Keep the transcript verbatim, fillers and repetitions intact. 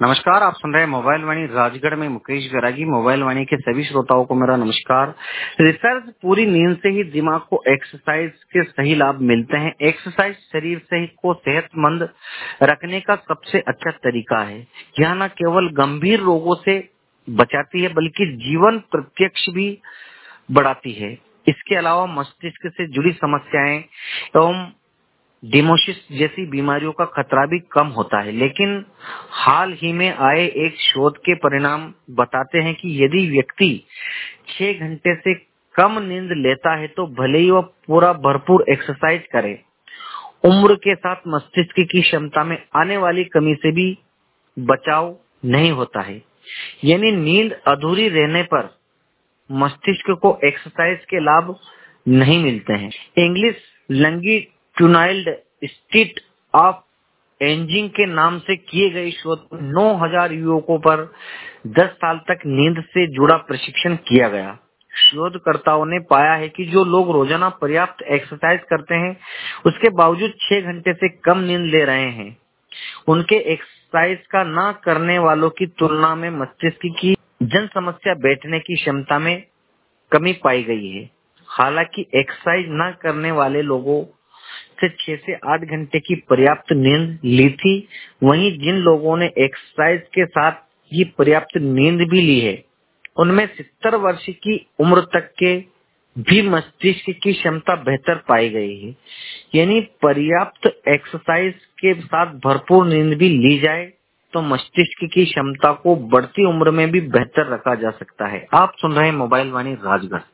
नमस्कार, आप सुन रहे हैं मोबाइल वाणी राजगढ़ में मुकेश बैरागी। मोबाइल वाणी के सभी श्रोताओं को मेरा नमस्कार। रिसर्च पूरी नींद से ही दिमाग को एक्सरसाइज के सही लाभ मिलते हैं। एक्सरसाइज शरीर से को सेहतमंद रखने का सबसे अच्छा तरीका है। यह न केवल गंभीर रोगों से बचाती है बल्कि जीवन प्रत्यक्ष भी बढ़ाती है। इसके अलावा मस्तिष्क से जुड़ी समस्याएं एवं डिमोसिस जैसी बीमारियों का खतरा भी कम होता है। लेकिन हाल ही में आए एक शोध के परिणाम बताते हैं कि यदि व्यक्ति छह घंटे से कम नींद लेता है तो भले ही वह पूरा भरपूर एक्सरसाइज करे, उम्र के साथ मस्तिष्क की क्षमता में आने वाली कमी से भी बचाव नहीं होता है। यानी नींद अधूरी रहने पर मस्तिष्क को एक्सरसाइज के लाभ नहीं मिलते हैं। English longitudinal study of ageing के नाम से किए गए शोध में नौ हज़ार युवकों पर दस साल तक नींद से जुड़ा प्रशिक्षण किया गया। शोधकर्ताओं ने पाया है कि जो लोग रोजाना पर्याप्त एक्सरसाइज करते हैं, उसके बावजूद छह घंटे से कम नींद ले रहे हैं, उनके एक्सरसाइज का न करने वालों की तुलना में मस्तिष्क की जन समस्या बैठने की क्षमता में कमी पाई गई है। हालांकि एक्सरसाइज न करने वाले लोगों से छह से आठ घंटे की पर्याप्त नींद ली थी, वहीं जिन लोगों ने एक्सरसाइज के साथ ही पर्याप्त नींद भी ली है, उनमें सत्तर वर्ष की उम्र तक के भी मस्तिष्क की क्षमता बेहतर पाई गई है। यानी पर्याप्त एक्सरसाइज के साथ भरपूर नींद भी ली जाए तो मस्तिष्क की क्षमता को बढ़ती उम्र में भी बेहतर रखा जा सकता है। आप सुन रहे हैं मोबाइल वाणी राजगढ़।